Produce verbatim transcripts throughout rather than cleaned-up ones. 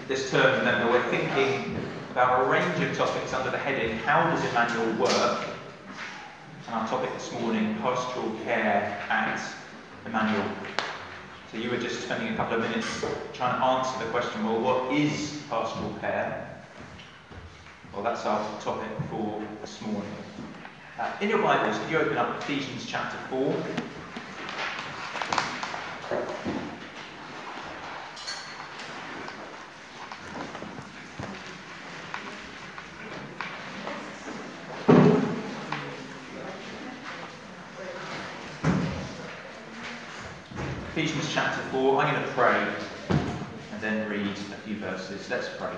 this term, remember, we're thinking about a range of topics under the heading, How does Emmanuel work? And our topic this morning, Pastoral Care at Emmanuel. So you were just spending a couple of minutes trying to answer the question, well, what is pastoral care? Well, that's our topic for this morning. Uh, in your Bibles, could you open up Ephesians chapter four? Ephesians chapter four, I'm going to pray and then read a few verses. Let's pray.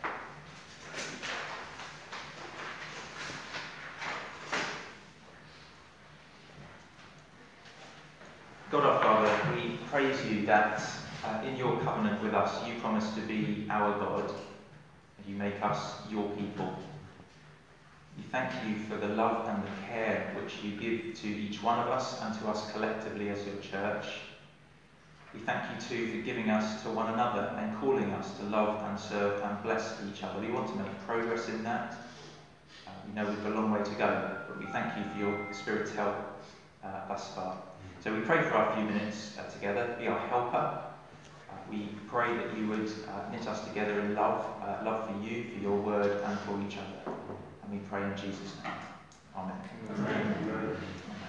God our Father, we praise you that uh, in your covenant with us you promise to be our God and you make us your people. We thank you for the love and the care which you give to each one of us and to us collectively as your church. We thank you too for giving us to one another and calling us to love and serve and bless each other. We want to make progress in that. Uh, we know we've got a long way to go, but we thank you for your Spirit's help uh, thus far. So we pray for our few minutes uh, together. Be our helper. Uh, we pray that you would uh, knit us together in love, uh, love for you, for your word, and for each other. And we pray in Jesus' name. Amen. Amen. Amen.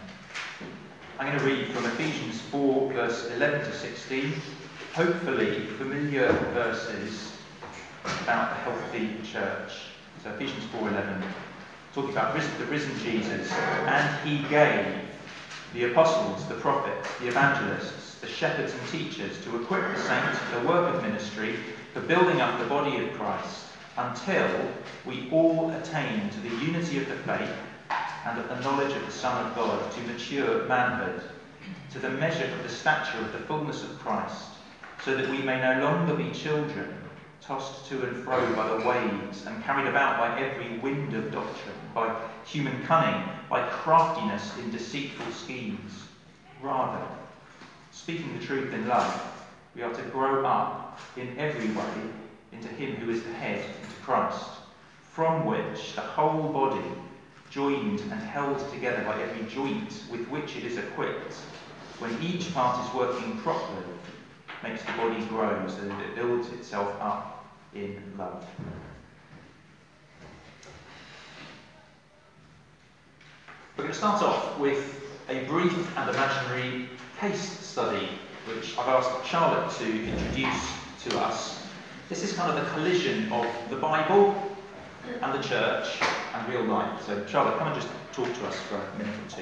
I'm going to read from Ephesians four, verse eleven to sixteen. Hopefully familiar verses about the healthy church. So Ephesians four eleven, talking about risen, the risen Jesus. And he gave the apostles, the prophets, the evangelists, the shepherds and teachers to equip the saints for the work of ministry, for building up the body of Christ, until we all attain to the unity of the faith and of the knowledge of the Son of God, to mature manhood, to the measure of the stature of the fullness of Christ, so that we may no longer be children, tossed to and fro by the waves, and carried about by every wind of doctrine, by human cunning, by craftiness in deceitful schemes. Rather, speaking the truth in love, we are to grow up in every way into him who is the head, into Christ, from which the whole body, joined and held together by every joint with which it is equipped, when each part is working properly, makes the body grow so that it builds itself up in love. We're going to start off with a brief and imaginary case study, which I've asked Charlotte to introduce to us. This is kind of the collision of the Bible and the church and real life. So Charlotte, come and just talk to us for a minute or two.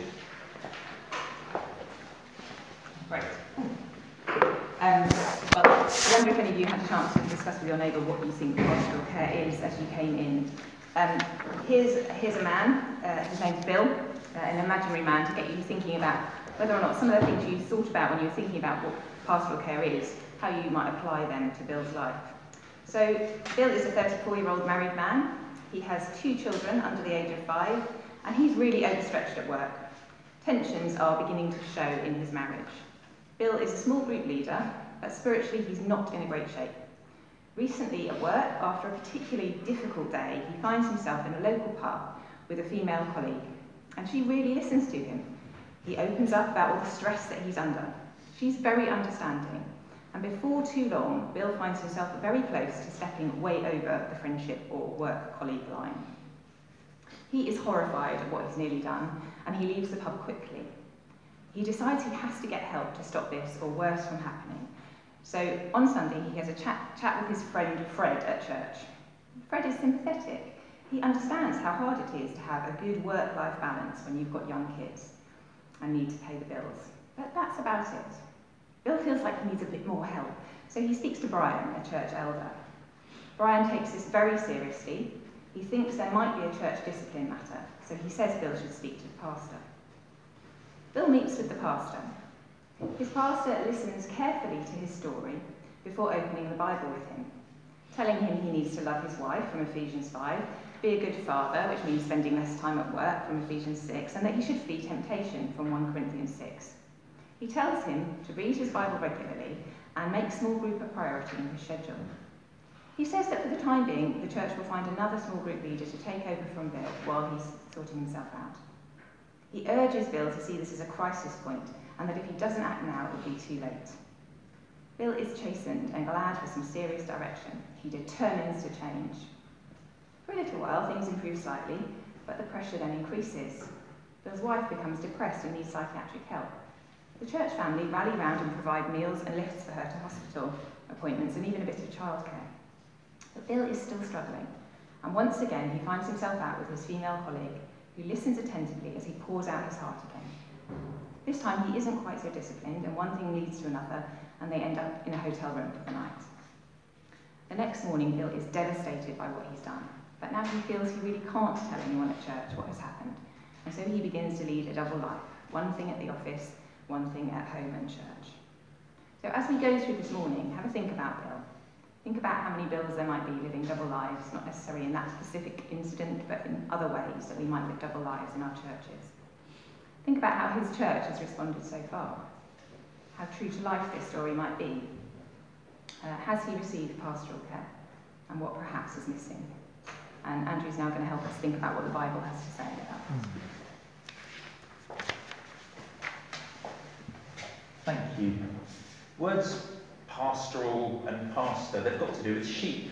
Great. Um, well, I wonder if any of you had a chance to discuss with your neighbour what you think pastoral care is as you came in. Um, here's, here's a man, uh, his name's Bill, uh, an imaginary man, to get you thinking about whether or not some of the things you thought about when you were thinking about what pastoral care is, how you might apply them to Bill's life. So Bill is a thirty-four-year-old married man. He has two children under the age of five, and he's really overstretched at work. Tensions are beginning to show in his marriage. Bill is a small group leader, but spiritually he's not in a great shape. Recently at work, after a particularly difficult day, he finds himself in a local pub with a female colleague, and she really listens to him. He opens up about all the stress that he's under. She's very understanding, and before too long, Bill finds himself very close to stepping way over the friendship or work-colleague line. He is horrified at what he's nearly done, and he leaves the pub quickly. He decides he has to get help to stop this, or worse, from happening. So on Sunday, he has a chat, chat with his friend Fred at church. Fred is sympathetic. He understands how hard it is to have a good work-life balance when you've got young kids and need to pay the bills. But that's about it. Bill feels like he needs a bit more help, so he speaks to Brian, a church elder. Brian takes this very seriously. He thinks there might be a church discipline matter, so he says Bill should speak to the pastor. Bill meets with the pastor. His pastor listens carefully to his story before opening the Bible with him, telling him he needs to love his wife from Ephesians five, be a good father, which means spending less time at work from Ephesians six, and that he should flee temptation from First Corinthians six. He tells him to read his Bible regularly and make small group a priority in his schedule. He says that for the time being, the church will find another small group leader to take over from Bill while he's sorting himself out. He urges Bill to see this as a crisis point, and that if he doesn't act now, it will be too late. Bill is chastened and glad for some serious direction. He determines to change. For a little while, things improve slightly, but the pressure then increases. Bill's wife becomes depressed and needs psychiatric help. The church family rally round and provide meals and lifts for her to hospital appointments and even a bit of childcare. But Bill is still struggling, and once again he finds himself out with his female colleague, who listens attentively as he pours out his heart again. This time he isn't quite so disciplined, and one thing leads to another, and they end up in a hotel room for the night. The next morning, Bill is devastated by what he's done, but now he feels he really can't tell anyone at church what has happened, and so he begins to lead a double life, one thing at the office, one thing at home and church. So as we go through this morning, have a think about Bill. Think about how many Bills there might be living double lives, not necessarily in that specific incident, but in other ways that we might live double lives in our churches. Think about how his church has responded so far, how true to life this story might be. Uh, has he received pastoral care, and what perhaps is missing? And Andrew's now going to help us think about what the Bible has to say about this. Thank you. Words pastoral and pastor, they've got to do with sheep.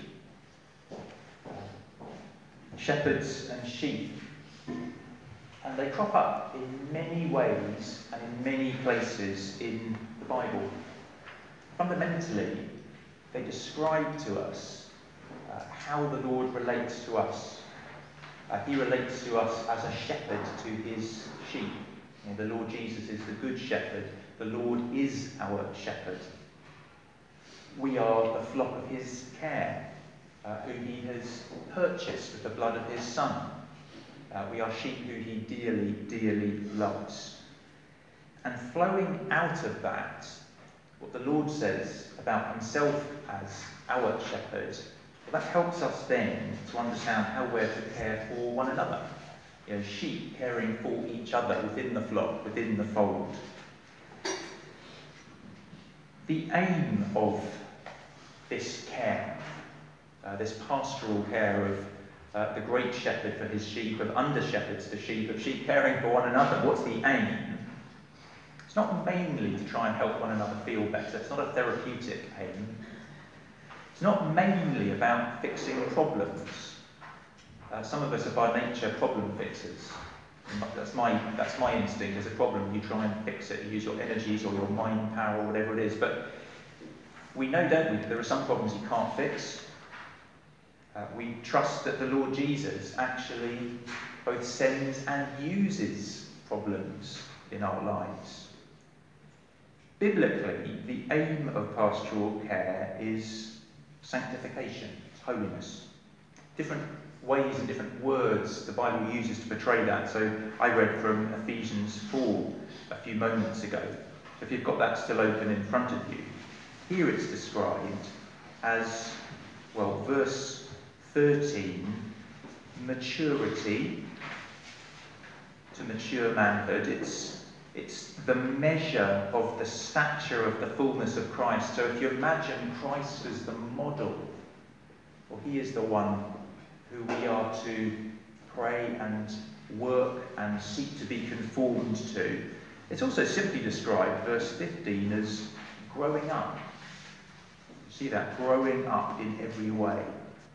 Shepherds and sheep. And they crop up in many ways and in many places in the Bible. Fundamentally, they describe to us uh, how the Lord relates to us. Uh, he relates to us as a shepherd to his sheep. You know, the Lord Jesus is the good shepherd. The Lord is our shepherd. We are the flock of his care, uh, who he has purchased with the blood of his Son. Uh, we are sheep who he dearly, dearly loves. And flowing out of that, what the Lord says about himself as our shepherd, well, that helps us then to understand how we're to care for one another. You know, sheep caring for each other within the flock, within the fold. The aim of this care, uh, this pastoral care of uh, the great shepherd for his sheep, of under-shepherds for sheep, of sheep caring for one another, what's the aim? It's not mainly to try and help one another feel better. It's not a therapeutic aim. It's not mainly about fixing problems. Uh, some of us are by nature problem fixers. That's my, that's my instinct. There's a problem, you try and fix it. You use your energies or your mind power or whatever it is. But we know, don't we, that there are some problems you can't fix. Uh, we trust that the Lord Jesus actually both sends and uses problems in our lives. Biblically, the aim of pastoral care is sanctification, it's holiness. Different ways and different words the Bible uses to portray that. So I read from Ephesians four a few moments ago. If you've got that still open in front of you, here it's described as, well, verse thirteen, maturity to mature manhood. It's, it's the measure of the stature of the fullness of Christ. So if you imagine Christ as the model, well, he is the one who we are to pray and work and seek to be conformed to. It's also simply described, verse fifteen, as growing up. See that? Growing up in every way.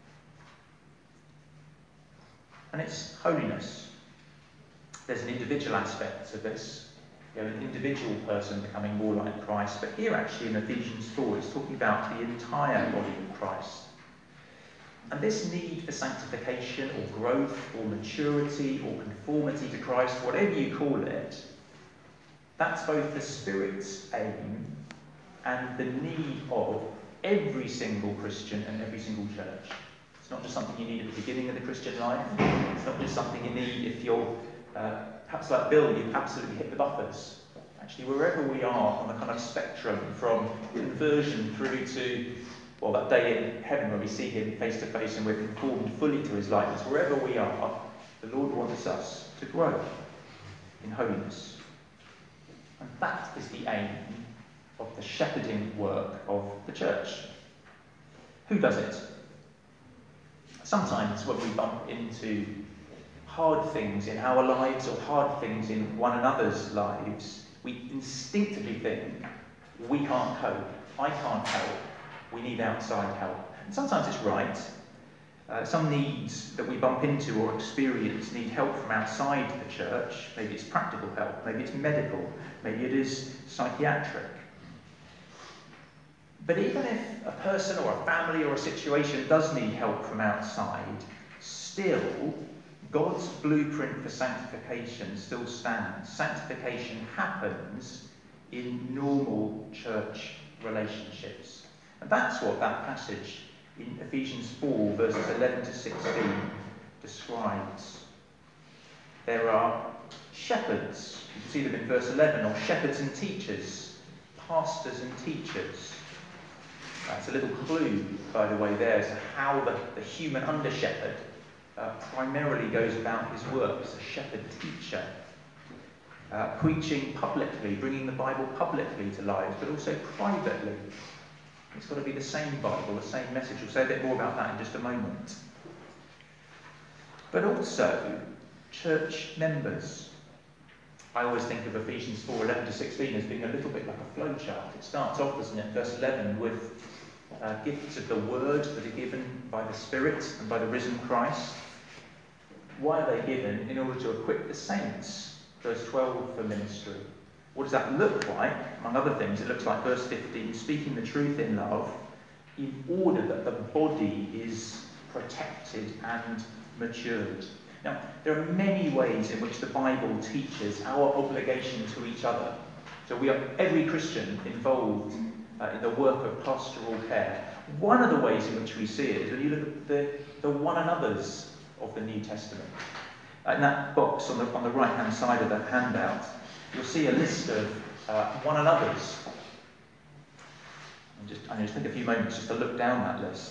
And it's holiness. There's an individual aspect to this. You know, an individual person becoming more like Christ. But here actually in Ephesians four, it's talking about the entire body of Christ. And this need for sanctification or growth or maturity or conformity to Christ, whatever you call it, that's both the Spirit's aim and the need of every single Christian and every single church. It's not just something you need at the beginning of the Christian life. It's not just something you need if you're, uh, perhaps like Bill, you've absolutely hit the buffers. Actually, wherever we are on the kind of spectrum from conversion through to, well, that day in heaven where we see him face to face and we're conformed fully to his likeness, wherever we are, the Lord wants us to grow in holiness. And that is the aim of the shepherding work of the church. Who does it? Sometimes when we bump into hard things in our lives or hard things in one another's lives, we instinctively think, we can't cope, I can't help, we need outside help. And sometimes it's right. Uh, some needs that we bump into or experience need help from outside the church. Maybe it's practical help, maybe it's medical, maybe it is psychiatric. But even if a person or a family or a situation does need help from outside, still, God's blueprint for sanctification still stands. Sanctification happens in normal church relationships. And that's what that passage in Ephesians four, verses eleven to sixteen describes. There are shepherds, you can see them in verse eleven, or shepherds and teachers, pastors and teachers. That's a little clue, by the way, there, as to how the, the human under-shepherd uh, primarily goes about his work as a shepherd-teacher, uh, preaching publicly, bringing the Bible publicly to lives, but also privately. It's got to be the same Bible, the same message. We'll say a bit more about that in just a moment. But also, church members. I always think of Ephesians four, eleven to sixteen as being a little bit like a flowchart. It starts off, doesn't it, verse eleven, with uh, gifts of the word that are given by the Spirit and by the risen Christ. Why are they given? In order to equip the saints. Verse twelve, for ministry. What does that look like? Among other things, it looks like verse fifteen, speaking the truth in love, in order that the body is protected and matured. Now, there are many ways in which the Bible teaches our obligation to each other. So we are, every Christian, involved uh, in the work of pastoral care. One of the ways in which we see it is when you look at the, the one another's of the New Testament. Uh, in that box on the, on the right-hand side of the handout, you'll see a list of uh, one another's. I'm just, I'm going to take a few moments just to look down that list.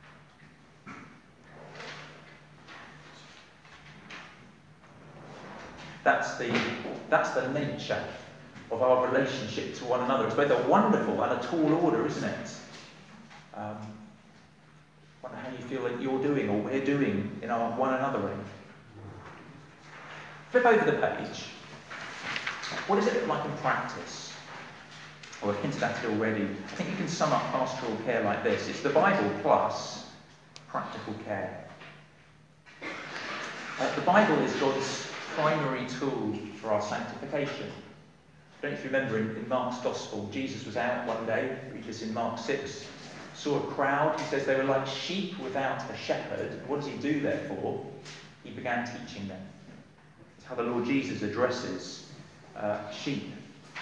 That's the, that's the nature of our relationship to one another. It's both a wonderful and a tall order, isn't it? Um, I wonder how you feel that you're doing or we're doing in our one anothering. Flip over the page. What does it look like in practice? Well, I've hinted at it already. I think you can sum up pastoral care like this. It's the Bible plus practical care. Uh, the Bible is God's primary tool for our sanctification. I don't know if you remember in, in Mark's Gospel, Jesus was out one day, read this in Mark six, saw a crowd. He says they were like sheep without a shepherd. What does he do therefore? He began teaching them. It's how the Lord Jesus addresses uh, sheep.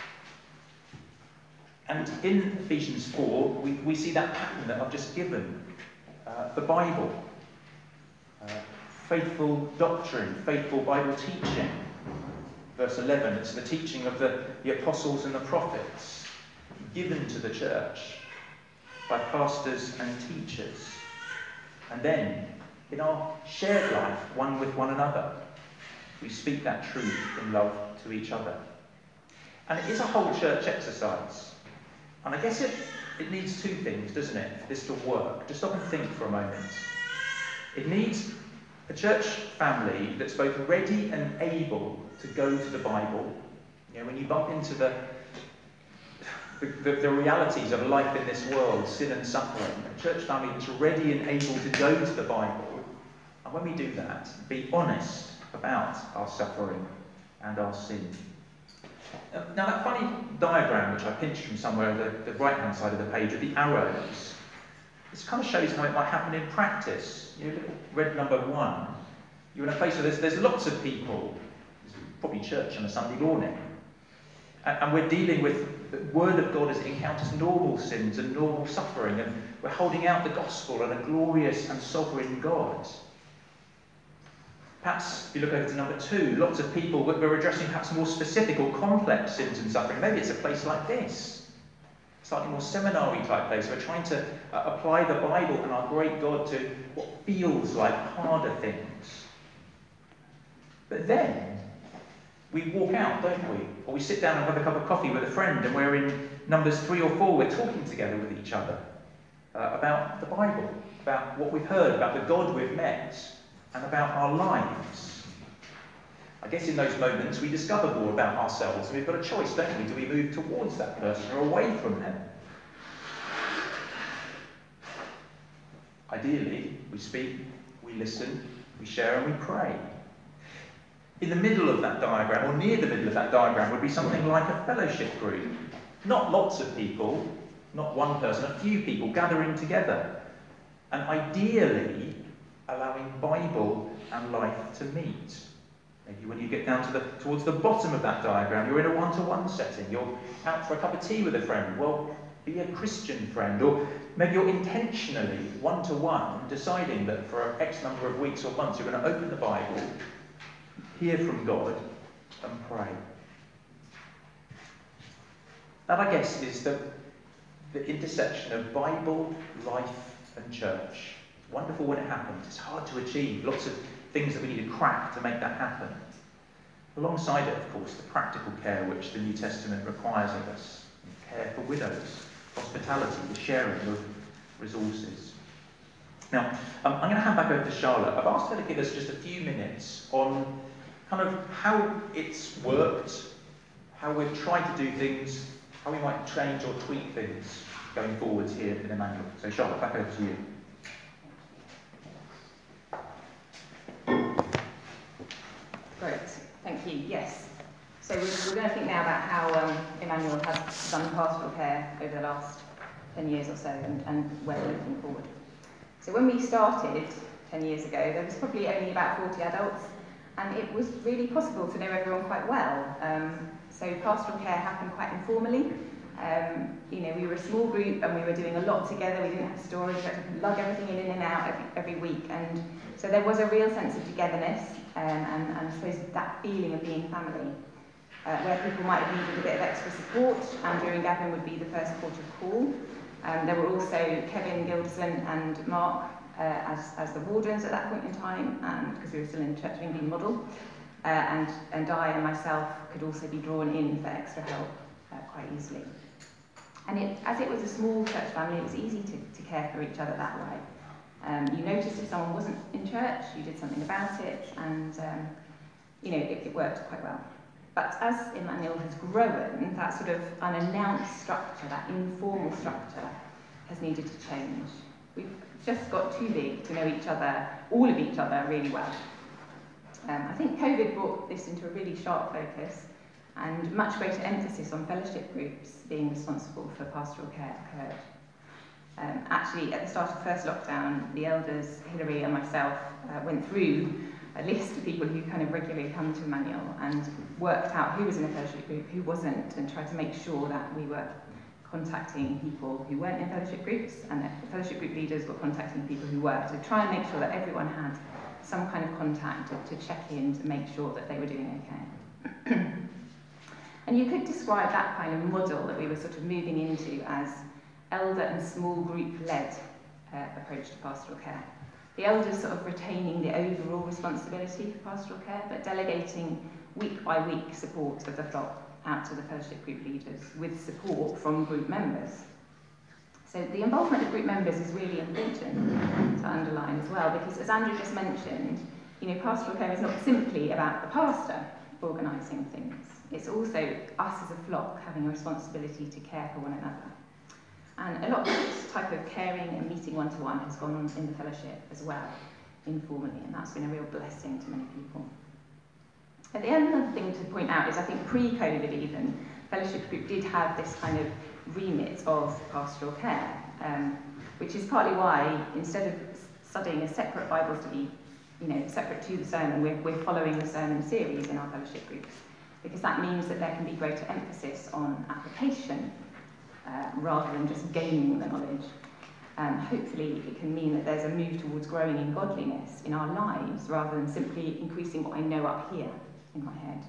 And in Ephesians four, we, we see that pattern that I've just given. Uh, the Bible. Uh, faithful doctrine, faithful Bible teaching. Verse eleven, it's the teaching of the, the apostles and the prophets, given to the church by pastors and teachers. And then, in our shared life, one with one another, we speak that truth in love to each other. And it is a whole church exercise. And I guess it, it needs two things, doesn't it, for this to work? Just stop and think for a moment. It needs a church family that's both ready and able to go to the Bible. You know, when you bump into the, the, the, the realities of life in this world, sin and suffering, a church family that's ready and able to go to the Bible. And when we do that, be honest about our suffering and our sin. Now, that funny diagram, which I pinched from somewhere on the, the right-hand side of the page, with the arrows, this kind of shows how it might happen in practice. You know, look at red number one. You're in a place where there's, there's lots of people, there's probably church on a Sunday morning, and, and we're dealing with the Word of God as it encounters normal sins and normal suffering, and we're holding out the gospel and a glorious and sovereign God. Perhaps, if you look over to number two, lots of people, we're addressing perhaps more specific or complex sins and suffering. Maybe it's a place like this, slightly more seminary type place. We're trying to uh, apply the Bible and our great God to what feels like harder things. But then, we walk out, don't we? Or we sit down and have a cup of coffee with a friend, and we're in Numbers three or four, we're talking together with each other uh, about the Bible, about what we've heard, about the God we've met, and about our lives. I guess in those moments we discover more about ourselves, and we've got a choice, don't we? Do we move towards that person or away from them? Ideally, we speak, we listen, we share, and we pray. In the middle of that diagram, or near the middle of that diagram, would be something like a fellowship group. Not lots of people, not one person, a few people gathering together. And ideally, allowing Bible and life to meet. Maybe when you get down to the, towards the bottom of that diagram, you're in a one-to-one setting. You're out for a cup of tea with a friend. Well, be a Christian friend. Or maybe you're intentionally, one-to-one, deciding that for X number of weeks or months, you're going to open the Bible, hear from God, and pray. That, I guess, is the, the intersection of Bible, life, and church. It's wonderful when it happens. It's hard to achieve. Lots of things that we need to crack to make that happen. Alongside it, of course, the practical care which the New Testament requires of us. Care for widows, hospitality, the sharing of resources. Now, um, I'm going to hand back over to Charlotte. I've asked her to give us just a few minutes on kind of how it's worked, how we've tried to do things, how we might change or tweak things going forwards here in Emmanuel. So Charlotte, back over to you. Great, thank you. Yes. So we're, we're going to think now about how um, Emmanuel has done pastoral care over the last ten years or so, and, and where we're looking forward. So when we started ten years ago, there was probably only about forty adults, and it was really possible to know everyone quite well. Um, so pastoral care happened quite informally. Um, you know, we were a small group and we were doing a lot together. We didn't have storage, we had to lug everything in and out every, every week. And so there was a real sense of togetherness um, and, and I suppose that feeling of being family, uh, where people might have needed a bit of extra support. Andrew and Gavin would be the first port of call. Um, there were also Kevin Gilderson and Mark uh, as, as the wardens at that point in time, and because we were still in the Church of England model. Uh, and, and I and myself could also be drawn in for extra help uh, quite easily. And it, as it was a small church family, it was easy to, to care for each other that way. Um, you noticed if someone wasn't in church, you did something about it, and um, you know, it, it worked quite well. But as Emmanuel has grown, that sort of unannounced structure, that informal structure, has needed to change. We've just got too big to know each other, all of each other, really well. Um, I think COVID brought this into a really sharp focus, and much greater emphasis on fellowship groups being responsible for pastoral care occurred. Um, actually, at the start of the first lockdown, the elders, Hilary and myself, uh, went through a list of people who kind of regularly come to Emmanuel and worked out who was in a fellowship group, who wasn't, and tried to make sure that we were contacting people who weren't in fellowship groups, and that the fellowship group leaders were contacting people who were, to try and make sure that everyone had some kind of contact to, to check in to make sure that they were doing okay. And you could describe that kind of model that we were sort of moving into as elder and small group-led uh, approach to pastoral care. The elders sort of retaining the overall responsibility for pastoral care, but delegating week by week support of the flock out to the fellowship group leaders with support from group members. So the involvement of group members is really important to underline as well, because as Andrew just mentioned, you know, pastoral care is not simply about the pastor organising things. It's also us as a flock having a responsibility to care for one another. And a lot of this type of caring and meeting one-to-one has gone on in the fellowship as well, informally, and that's been a real blessing to many people. At the end, another thing to point out is I think pre-COVID even, fellowship group did have this kind of remit of pastoral care, um, which is partly why instead of studying a separate Bible study, you know, separate to the sermon, we're, we're following the sermon series in our fellowship groups, because that means that there can be greater emphasis on application uh, rather than just gaining the knowledge. Um, hopefully it can mean that there's a move towards growing in godliness in our lives rather than simply increasing what I know up here in my head.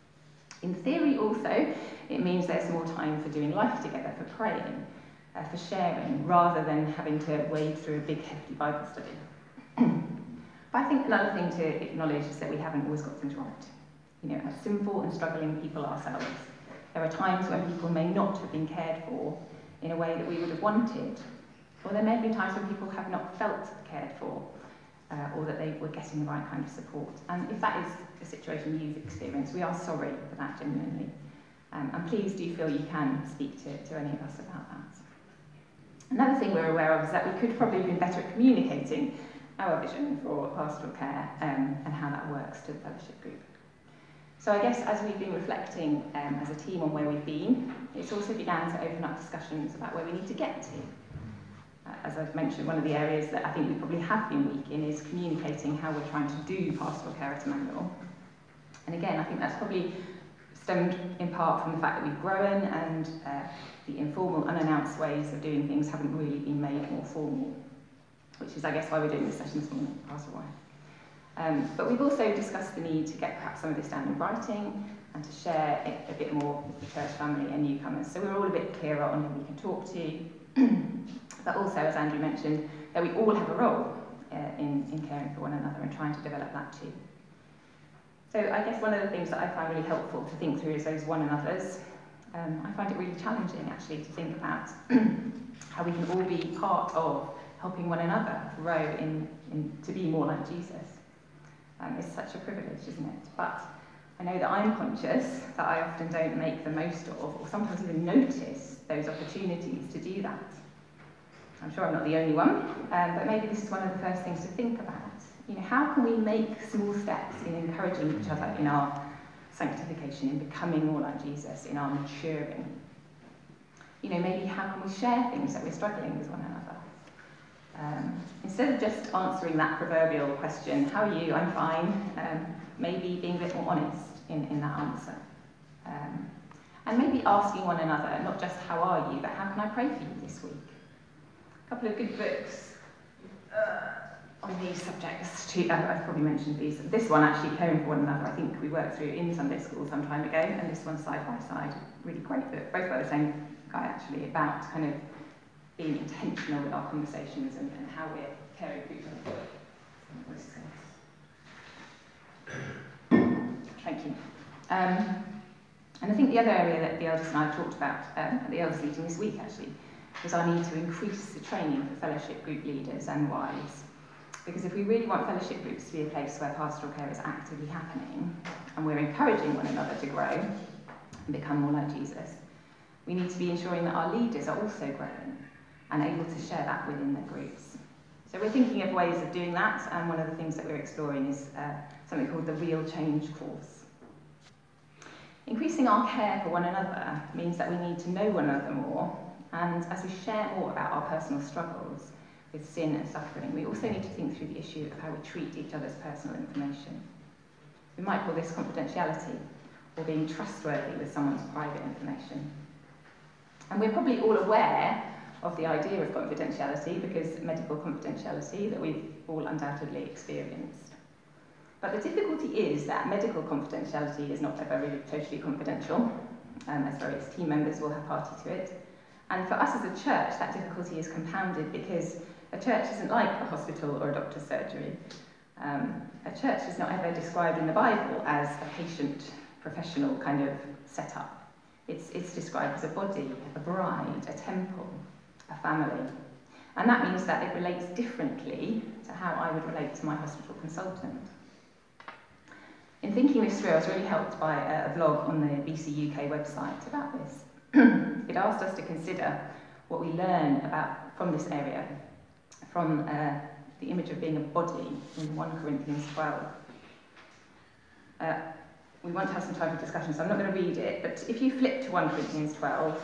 In theory also, it means there's more time for doing life together, for praying, uh, for sharing, rather than having to wade through a big hefty Bible study. But I think another thing to acknowledge is that we haven't always got things right. You know, as sinful and struggling people ourselves, there are times when people may not have been cared for in a way that we would have wanted, Or there may have been times when people have not felt cared for, uh, or that they were getting the right kind of support. And if that is a situation you've experienced, we are sorry for that genuinely. Um, and please do feel you can speak to, to any of us about that. Another thing we're aware of is that we could probably have been better at communicating our vision for pastoral care um, and how that works to the fellowship group. So I guess as we've been reflecting um, as a team on where we've been, it's also began to open up discussions about where we need to get to. Uh, as I've mentioned, one of the areas that I think we probably have been weak in is communicating how we're trying to do pastoral care at Emmanuel. And again, I think that's probably stemmed in part from the fact that we've grown and uh, the informal, unannounced ways of doing things haven't really been made more formal, which is, I guess, why we're doing this session this morning, Pastoral Wife. Um, but we've also discussed the need to get perhaps some of this down in writing and to share it a bit more with the church family and newcomers. So we're all a bit clearer on who we can talk to, but also, as Andrew mentioned, that we all have a role uh, in, in caring for one another and trying to develop that too. So I guess one of the things that I find really helpful to think through is those one another's. Um, I find it really challenging actually to think about how we can all be part of helping one another grow in, in to be more like Jesus. Um, it's such a privilege, isn't it? But I know that I'm conscious that I often don't make the most of, or sometimes even notice, those opportunities to do that. I'm sure I'm not the only one, um, but maybe this is one of the first things to think about. You know, how can we make small steps in encouraging each other in our sanctification, in becoming more like Jesus, in our maturing? You know, maybe how can we share things that we're struggling with one another? Um, instead of just answering that proverbial question, how are you? I'm fine. Um, maybe being a bit more honest in, in that answer. Um, and maybe asking one another, not just how are you, but how can I pray for you this week? A couple of good books uh, on these subjects. Too. I've probably mentioned these. This one, actually, Caring for One Another, I think we worked through in Sunday school some time ago, and this one side by side, really great book, both by the same guy actually, about kind of being intentional with our conversations and, and how we're caring for each other. Thank you. Um, and I think the other area that the elders and I have talked about um, at the elders meeting this week actually was our need to increase the training for fellowship group leaders and wives. Because if we really want fellowship groups to be a place where pastoral care is actively happening and we're encouraging one another to grow and become more like Jesus, we need to be ensuring that our leaders are also growing and able to share that within their groups. So we're thinking of ways of doing that, and one of the things that we're exploring is uh, something called the Real Change course. Increasing our care for one another means that we need to know one another more, and as we share more about our personal struggles with sin and suffering, we also need to think through the issue of how we treat each other's personal information. We might call this confidentiality, or being trustworthy with someone's private information. And we're probably all aware of the idea of confidentiality, because medical confidentiality that we've all undoubtedly experienced. But the difficulty is that medical confidentiality is not ever really totally confidential, um, as various team members will have party to it. And for us as a church, that difficulty is compounded because a church isn't like a hospital or a doctor's surgery. Um, a church is not ever described in the Bible as a patient, professional kind of setup. It's, it's described as a body, a bride, a temple, a family. And that means that it relates differently to how I would relate to my hospital consultant. In thinking this through, I was really helped by a blog on the B C U K website about this. It asked us to consider what we learn about from this area, from uh, the image of being a body in First Corinthians twelve. Uh, we want to have some time for discussion, so I'm not going to read it, but if you flip to First Corinthians twelve,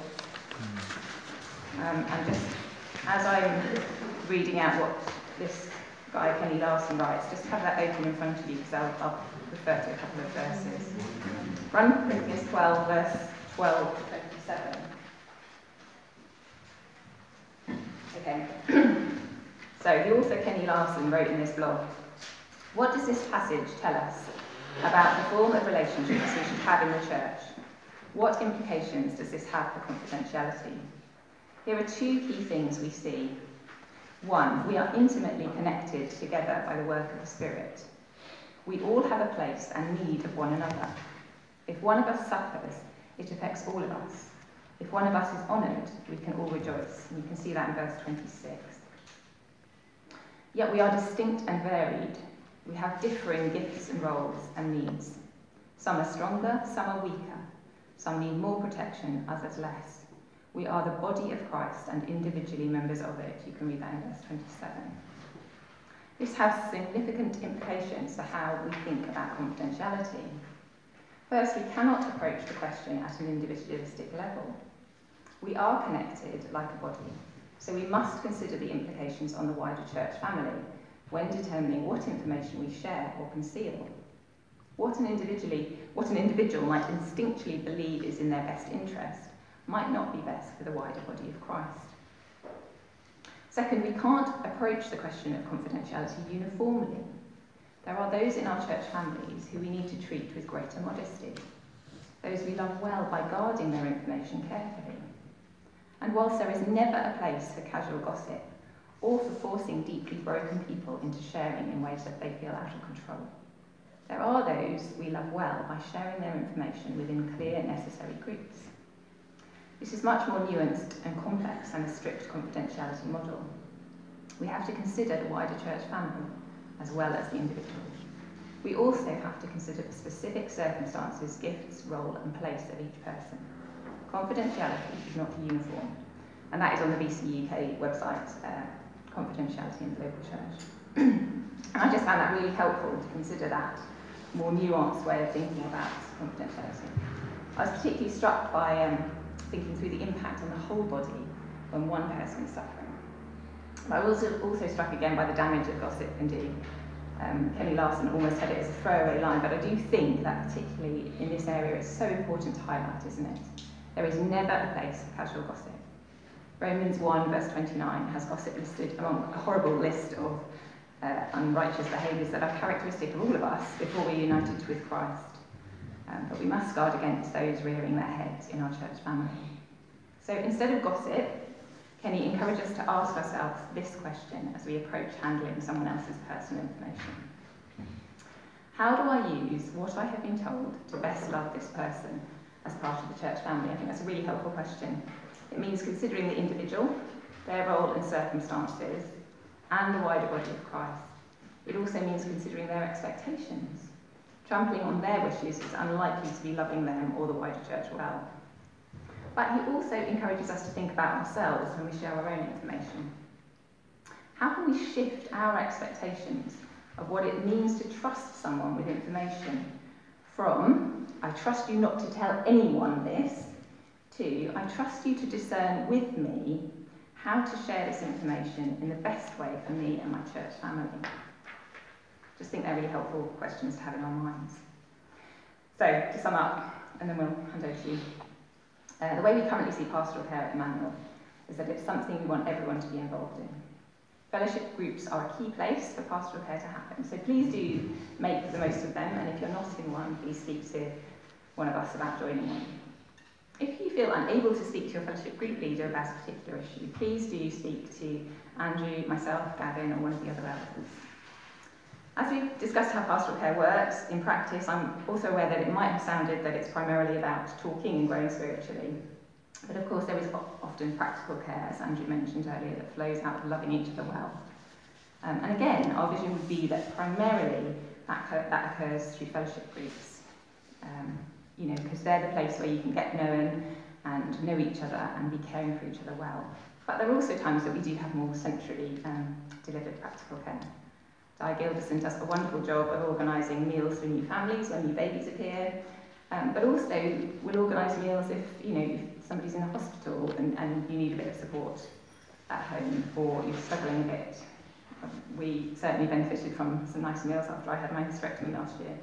Um, and just as I'm reading out what this guy Kenny Larson writes, just have that open in front of you because I'll, I'll refer to a couple of verses. First Corinthians twelve, verse twelve to twenty-seven. Okay. So the author Kenny Larson wrote in this blog, "What does this passage tell us about the form of relationships we should have in the church? What implications does this have for confidentiality? Here are two key things we see. One, we are intimately connected together by the work of the Spirit. We all have a place and need of one another. If one of us suffers, it affects all of us. If one of us is honoured, we can all rejoice." And you can see that in verse twenty-six. Yet we are distinct and varied. We have differing gifts and roles and needs. Some are stronger, some are weaker. Some need more protection, others less. We are the body of Christ and individually members of it. You can read that in verse twenty-seven. This has significant implications for how we think about confidentiality. First, we cannot approach the question at an individualistic level. We are connected like a body, so we must consider the implications on the wider church family when determining what information we share or conceal. What an, individually, what an individual might instinctually believe is in their best interest might not be best for the wider body of Christ. Second, we can't approach the question of confidentiality uniformly. There are those in our church families who we need to treat with greater modesty, those we love well by guarding their information carefully. And whilst there is never a place for casual gossip or for forcing deeply broken people into sharing in ways that they feel out of control, there are those we love well by sharing their information within clear, necessary groups. This is much more nuanced and complex than a strict confidentiality model. We have to consider the wider church family as well as the individual. We also have to consider the specific circumstances, gifts, role and place of each person. Confidentiality is not uniform, and that is on the B C U K website, uh, Confidentiality in the Local Church. And I just found that really helpful to consider that more nuanced way of thinking about confidentiality. I was particularly struck by um, thinking through the impact on the whole body when one person is suffering. I was also, also struck again by the damage that gossip can do. Um, Kenny Larson almost had it as a throwaway line, but I do think that particularly in this area it's so important to highlight, isn't it? There is never a place for casual gossip. Romans one verse twenty-nine has gossip listed among a horrible list of uh, unrighteous behaviours that are characteristic of all of us before we're united with Christ. Um, but we must guard against those rearing their heads in our church family. So instead of gossip, Kenny encourages us to ask ourselves this question as we approach handling someone else's personal information. How do I use what I have been told to best love this person as part of the church family? I think that's a really helpful question. It means considering the individual, their role and circumstances, and the wider body of Christ. It also means considering their expectations. Trampling on their wishes is unlikely to be loving them or the wider church well. But he also encourages us to think about ourselves when we share our own information. How can we shift our expectations of what it means to trust someone with information from, I trust you not to tell anyone this, to, I trust you to discern with me how to share this information in the best way for me and my church family? Just think they're really helpful questions to have in our minds. So, to sum up, and then we'll hand over to you. Uh, the way we currently see pastoral care at Emmanuel is that it's something we want everyone to be involved in. Fellowship groups are a key place for pastoral care to happen, so please do make the most of them, and if you're not in one, please speak to one of us about joining one. If you feel unable to speak to your fellowship group leader about a particular issue, please do speak to Andrew, myself, Gavin, or one of the other elders. As we've discussed how pastoral care works, in practice, I'm also aware that it might have sounded that it's primarily about talking and growing spiritually. But of course, there is often practical care, as Andrew mentioned earlier, that flows out of loving each other well. Um, and again, our vision would be that primarily that, that occurs through fellowship groups. Um, you know, because they're the place where you can get known and know each other and be caring for each other well. But there are also times that we do have more centrally um, delivered practical care. Di Gilderson does a wonderful job of organising meals for new families when new babies appear, um, but also we'll organise meals if, you know, if somebody's in a hospital and, and you need a bit of support at home or you're struggling a bit. We certainly benefited from some nice meals after I had my hysterectomy last year.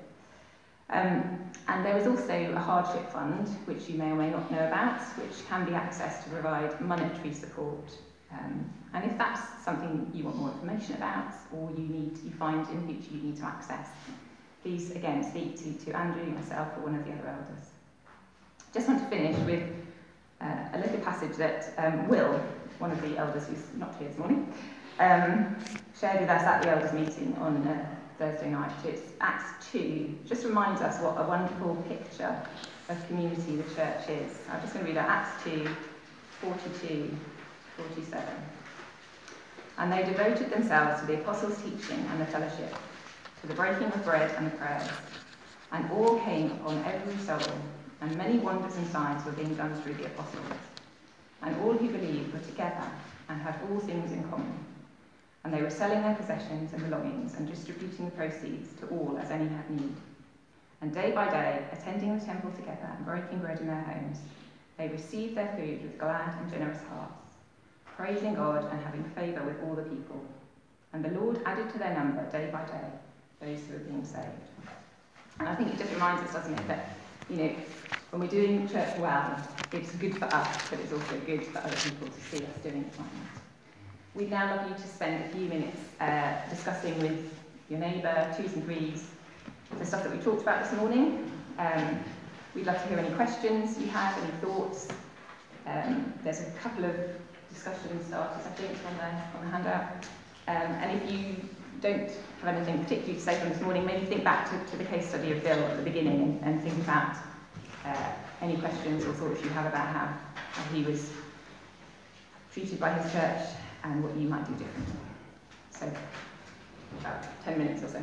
Um, and there is also a hardship fund, which you may or may not know about, which can be accessed to provide monetary support. Um, and if that's something you want more information about, or you need, you find in the future you need to access, please again speak to, to Andrew, myself, or one of the other elders. Just want to finish with uh, a little passage that um, Will, one of the elders who's not here this morning, um, shared with us at the elders meeting on uh, Thursday night. It's Acts two. Just reminds us what a wonderful picture of community the church is. I'm just going to read out Acts two, forty-two, forty-seven. And they devoted themselves to the apostles' teaching and the fellowship, to the breaking of bread and the prayers. And awe came upon every soul, and many wonders and signs were being done through the apostles. And all who believed were together and had all things in common. And they were selling their possessions and belongings and distributing the proceeds to all as any had need. And day by day, attending the temple together and breaking bread in their homes, they received their food with glad and generous hearts, praising God and having favour with all the people. And the Lord added to their number day by day those who were being saved. And I think it just reminds us, doesn't it, that, you know, when we're doing church well, it's good for us, but it's also good for other people to see us doing it like that. We'd now love you to spend a few minutes uh, discussing with your neighbour, twos and threes, the stuff that we talked about this morning. Um, we'd love to hear any questions you have, any thoughts. Um, there's a couple of discussion starters, I think, on the, on the handout. Um, and if you don't have anything particularly to say from this morning, maybe think back to, to the case study of Bill at the beginning and, and think about uh, any questions or thoughts you have about how, how he was treated by his church and what you might do differently. So, about ten minutes or so.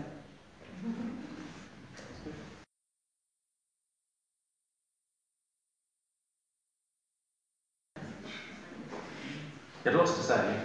You had lots to say.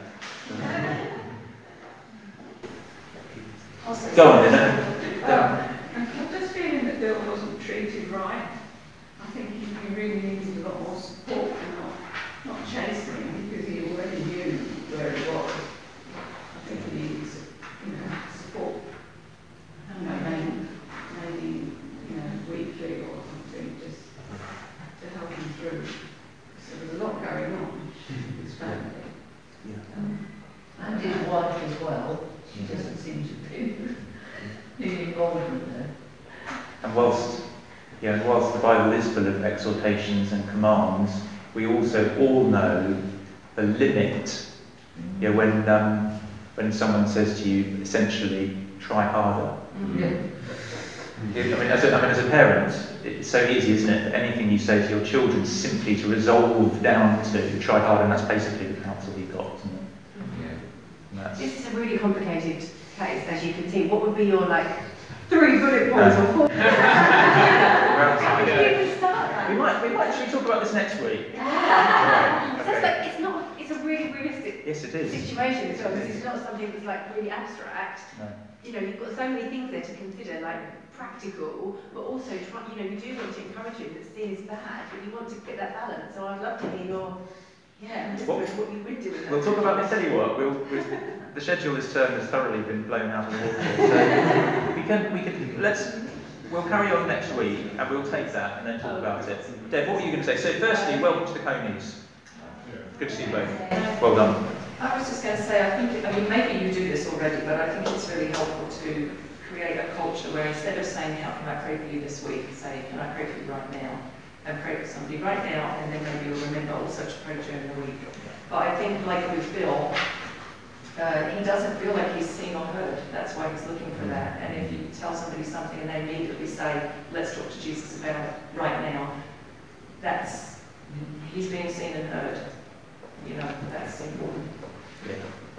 Also, Go on, then. Well, I'm just feeling that Bill wasn't treated right. I think he, he really needed a lot more support and not, not chasing because he already knew where he was. I think he needed, you know, support. I don't know, maybe, maybe, you know, weekly or something, just to help him through. So there's a lot going on with his family. Yeah. Um, and his wife as well. She doesn't seem to be the involvement there. And whilst, yeah, and whilst the Bible is full of exhortations and commands, we also all know the limit. Yeah, when um, when someone says to you, essentially, try harder. Yeah. I mean, as a, I mean, as a parent, it's so easy, isn't it, that anything you say to your children simply to resolve down to try harder, and that's basically the counsel you've got, isn't it? Yeah. This is a really complicated case, as you can see. What would be your, like, three bullet points or four? How can you even start that? We might, we might, should we talk about this next week? Yeah. Okay. So it's, like, it's not, it's a really realistic Yes, it is. situation as well, because it's not something that's, like, really abstract. No. You know, you've got so many things there to consider, like practical, but also, try, you know, you do want to encourage him that sin is bad, but you want to get that balance. So I'd love to hear your, yeah, just What- what you would do with that. We'll talk about this, tell you what, we'll, we'll, the schedule this term has thoroughly been blown out of the water, so we can, we can, let's, we'll carry on next week, and we'll take that and then talk about it. Deb, what were you going to say? So firstly, welcome to the Conies. Good to see you both. Well done. I was just going to say, I think, I mean, maybe you do this already, but I think it's really helpful to create a culture where instead of saying, how can I pray for you this week, say, can I pray for you right now? And pray for somebody right now, and then maybe you'll remember also to pray during the week. But I think, like with Bill, uh, he doesn't feel like he's seen or heard. That's why he's looking for that. And if you tell somebody something and they immediately say, let's talk to Jesus about it right now, that's, he's being seen and heard. You know, that's important. Yeah.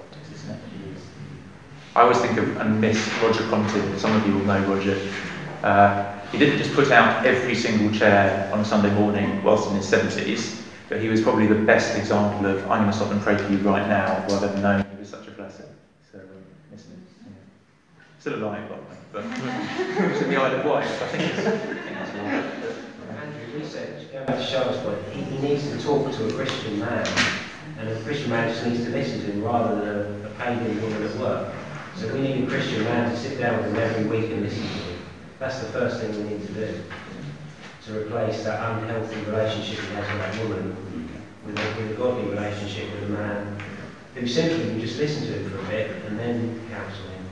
I always think of and miss Roger Contin. Some of you will know Roger. Uh, he didn't just put out every single chair on a Sunday morning whilst in his seventies, but he was probably the best example of, I'm going to stop and pray for you right now, rather than knowing it was such a blessing. So, um, miss him. Yeah. Still alive, by the way, but he was in the Isle of Wight, so I think it's, I think it's all right. Andrew, we said, going back to Charles' point, he, he needs to talk to a Christian man, and a Christian man just needs to listen to him rather than a, a pagan woman at work. So we need a Christian man to sit down with him every week and listen to him. That's the first thing we need to do, to replace that unhealthy relationship he has with that woman with a, with a godly relationship with a man who simply can just listen to him for a bit and then counsel him.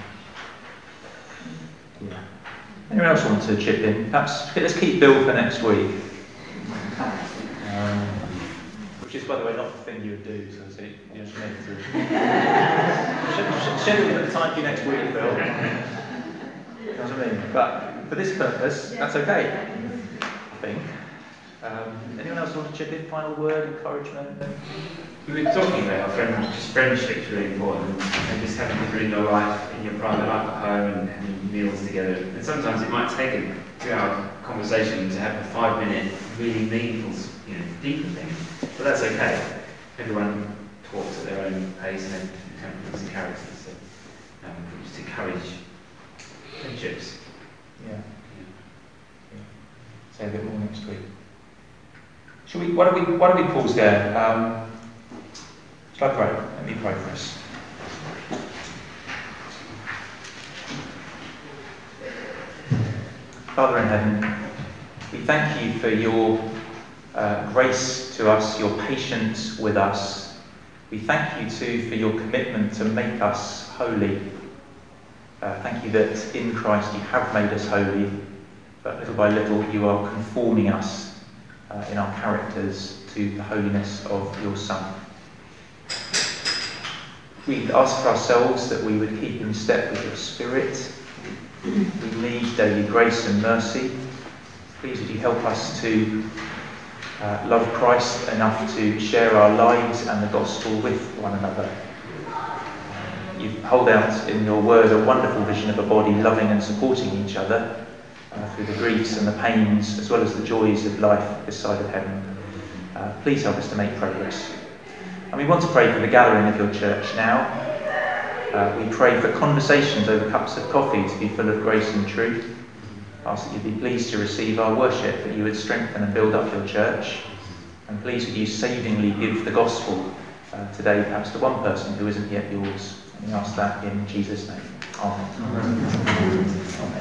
Yeah. Anyone else want to chip in? Perhaps let's keep Bill for next week. Um, which is, by the way, not the thing you would do, so it's, you know, to schedule a bit of time for you next week, Bill. You know what I mean? But for this purpose, that's okay, I think. Um, anyone else want to chip in? Final word, encouragement? we were talking about how friend, just friendship's really important, and just having people in your life, in your private life at home, and having meals together. And sometimes it might take a two-hour conversation to have a five-minute, really meaningful, you know, deeper thing. But that's okay. Everyone talks at their own pace and have different temperaments and characters. So um, just encourage friendships. Yeah. Yeah. Say a bit more next week. Shall we? Why don't we? Why don't we pause there? Um, shall I pray? Let me pray for us. Father in heaven, we thank you for your uh, grace to us, your patience with us. We thank you too for your commitment to make us holy. Uh, thank you that in Christ you have made us holy, but little by little you are conforming us uh, in our characters to the holiness of your Son. We ask for ourselves that we would keep in step with your Spirit. We need daily grace and mercy. Please would you help us to uh, love Christ enough to share our lives and the gospel with one another. You hold out in your word a wonderful vision of a body loving and supporting each other uh, through the griefs and the pains as well as the joys of life this side of heaven. Uh, please help us to make progress. And we want to pray for the gathering of your church now. Uh, we pray for conversations over cups of coffee to be full of grace and truth. Ask that you'd be pleased to receive our worship, that you would strengthen and build up your church. And please would you savingly give the gospel uh, today, perhaps to one person who isn't yet yours. And we ask that in Jesus' name. Amen. Amen. Amen.